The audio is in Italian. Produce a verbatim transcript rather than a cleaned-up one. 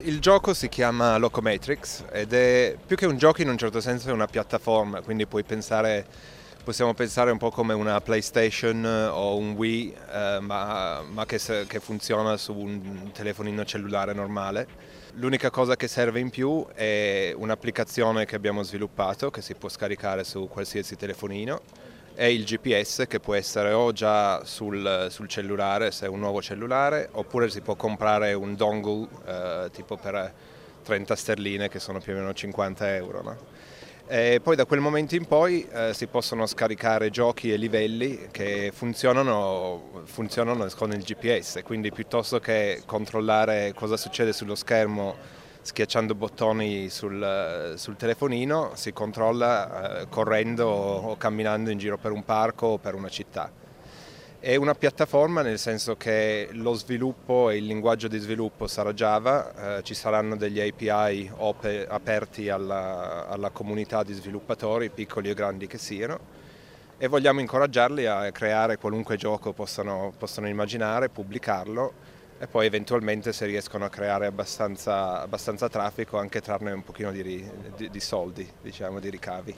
Il gioco si chiama Locometrix ed è più che un gioco in un certo senso è una piattaforma, quindi puoi pensare, possiamo pensare un po' come una PlayStation o un Wii, eh, ma, ma che, se- che funziona su un telefonino cellulare normale. L'unica cosa che serve in più è un'applicazione che abbiamo sviluppato che si può scaricare su qualsiasi telefonino e il G P S che può essere o già sul, sul cellulare se è un nuovo cellulare oppure si può comprare un dongle eh, tipo per trenta sterline che sono più o meno cinquanta euro. No? E poi da quel momento in poi eh, si possono scaricare giochi e livelli che funzionano, funzionano con il G P S, quindi piuttosto che controllare cosa succede sullo schermo schiacciando bottoni sul, sul telefonino, si controlla eh, correndo o camminando in giro per un parco o per una città. È una piattaforma nel senso che lo sviluppo e il linguaggio di sviluppo sarà Java, eh, ci saranno degli A P I op- aperti alla, alla comunità di sviluppatori, piccoli o grandi che siano, e vogliamo incoraggiarli a creare qualunque gioco possano, possano immaginare, pubblicarlo e poi eventualmente se riescono a creare abbastanza, abbastanza traffico anche trarne un pochino di, ri- di- di soldi, diciamo, di ricavi.